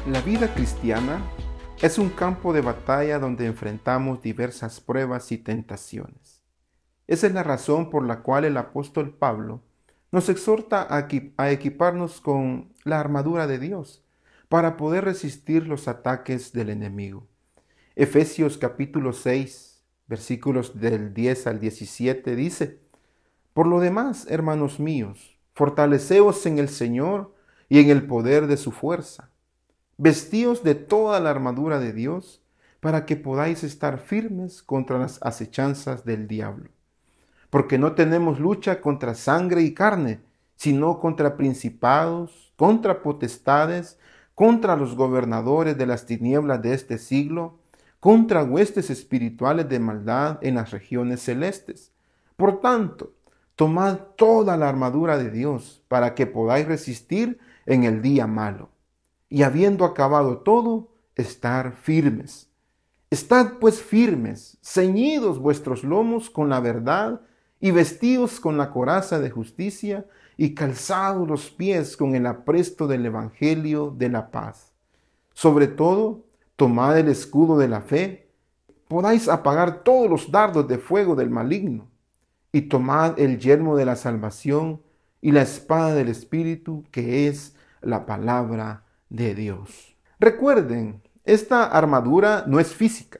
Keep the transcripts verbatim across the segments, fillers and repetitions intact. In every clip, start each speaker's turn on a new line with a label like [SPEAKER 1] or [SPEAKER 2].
[SPEAKER 1] La vida cristiana es un campo de batalla donde enfrentamos diversas pruebas y tentaciones. Esa es la razón por la cual el apóstol Pablo nos exhorta a equiparnos con la armadura de Dios para poder resistir los ataques del enemigo. Efesios capítulo seis, versículos del diez al diecisiete dice: Por lo demás, hermanos míos, fortaleceos en el Señor y en el poder de su fuerza. Vestíos de toda la armadura de Dios para que podáis estar firmes contra las acechanzas del diablo. Porque no tenemos lucha contra sangre y carne, sino contra principados, contra potestades, contra los gobernadores de las tinieblas de este siglo, contra huestes espirituales de maldad en las regiones celestes. Por tanto, tomad toda la armadura de Dios para que podáis resistir en el día malo. Y habiendo acabado todo, estar firmes. Estad pues firmes, ceñidos vuestros lomos con la verdad, y vestidos con la coraza de justicia, y calzados los pies con el apresto del evangelio de la paz. Sobre todo, tomad el escudo de la fe, podáis apagar todos los dardos de fuego del maligno, y tomad el yelmo de la salvación y la espada del Espíritu, que es la palabra de Dios. Recuerden, esta armadura no es física,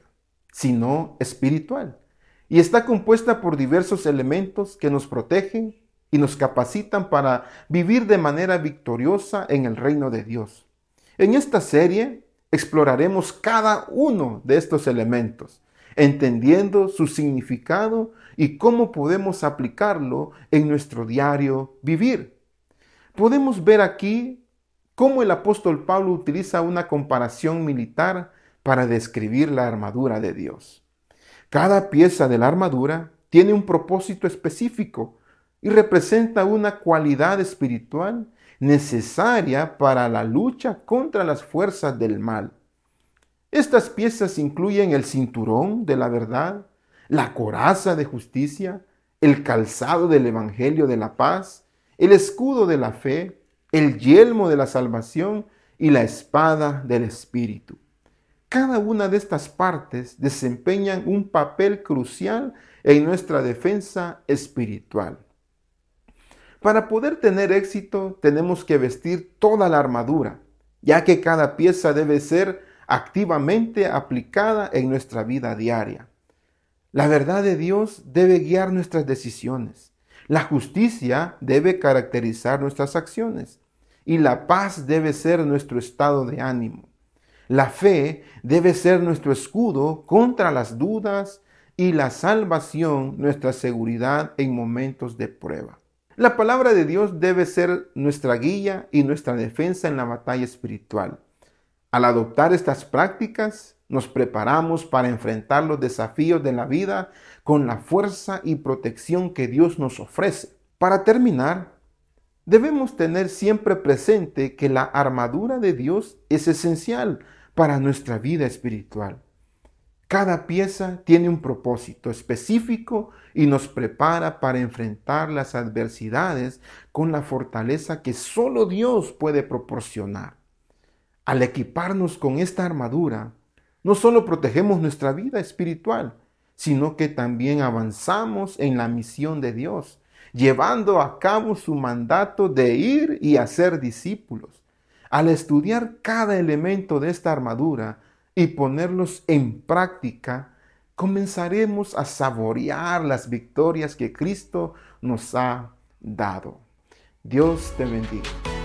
[SPEAKER 1] sino espiritual, y está compuesta por diversos elementos que nos protegen y nos capacitan para vivir de manera victoriosa en el reino de Dios. En esta serie exploraremos cada uno de estos elementos, entendiendo su significado y cómo podemos aplicarlo en nuestro diario vivir. Podemos ver aquí cómo el apóstol Pablo utiliza una comparación militar para describir la armadura de Dios. Cada pieza de la armadura tiene un propósito específico y representa una cualidad espiritual necesaria para la lucha contra las fuerzas del mal. Estas piezas incluyen el cinturón de la verdad, la coraza de justicia, el calzado del evangelio de la paz, el escudo de la fe, el yelmo de la salvación y la espada del Espíritu. Cada una de estas partes desempeñan un papel crucial en nuestra defensa espiritual. Para poder tener éxito, tenemos que vestir toda la armadura, ya que cada pieza debe ser activamente aplicada en nuestra vida diaria. La verdad de Dios debe guiar nuestras decisiones. La justicia debe caracterizar nuestras acciones y la paz debe ser nuestro estado de ánimo. La fe debe ser nuestro escudo contra las dudas y la salvación nuestra seguridad en momentos de prueba. La palabra de Dios debe ser nuestra guía y nuestra defensa en la batalla espiritual. Al adoptar estas prácticas, nos preparamos para enfrentar los desafíos de la vida con la fuerza y protección que Dios nos ofrece. Para terminar, debemos tener siempre presente que la armadura de Dios es esencial para nuestra vida espiritual. Cada pieza tiene un propósito específico y nos prepara para enfrentar las adversidades con la fortaleza que solo Dios puede proporcionar. Al equiparnos con esta armadura, no solo protegemos nuestra vida espiritual, sino que también avanzamos en la misión de Dios, llevando a cabo su mandato de ir y hacer discípulos. Al estudiar cada elemento de esta armadura y ponerlos en práctica, comenzaremos a saborear las victorias que Cristo nos ha dado. Dios te bendiga.